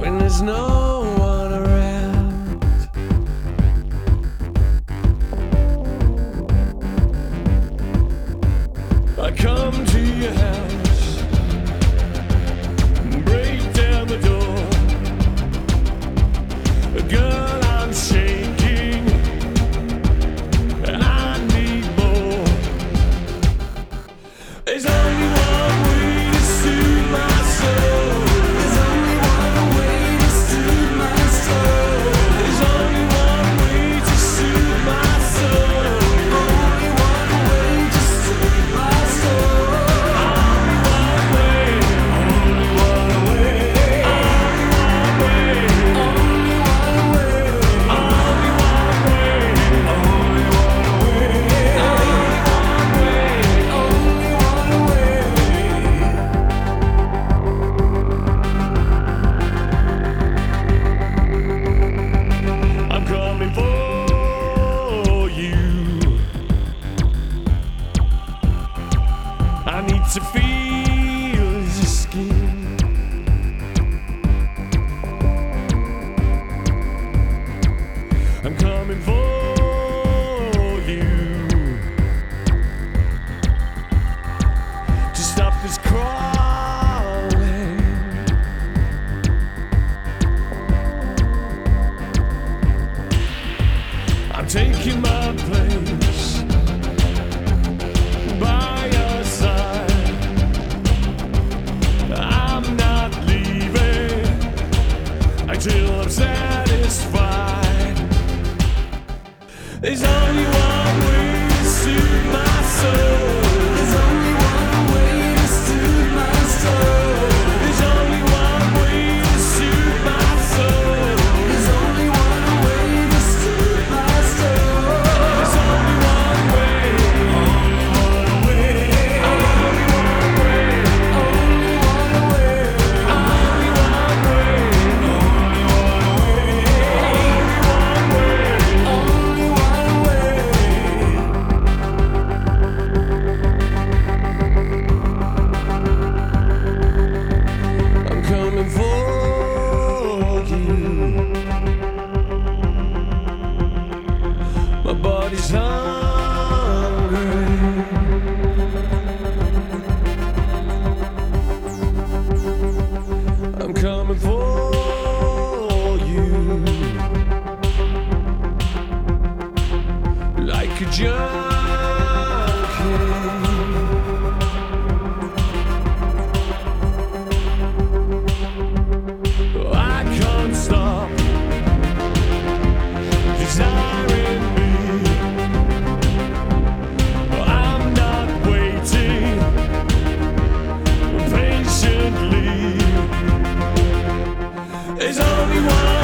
when there's no one around. I come to your house, break down the door. Girl, I'm shaking, I need more. There's only one way to soothe my soul. There's only one way to soothe my soul. There's only one way to soothe my soul. Only one way to soothe my soul. Only one way. Only one way. Only one way. Only one way. Only one way. Only one way. I'm coming for you. I need to feel your skin. I'm coming for you to stop this crawling. I'm taking my place by your side. I'm not leaving until I'm satisfied. There's only one way to soothe my soul. There's only one way to soothe my soul. There's only one way to soothe my soul. There's only one way to soothe my soul. There's only one way. Only one way. Only one way. Only one way. Only one way. Only one way. Only one way. I'm coming for you. My body's hungry. I'm coming for you like a junkie. I can't stop desiring me. I'm not waiting patiently. There's only one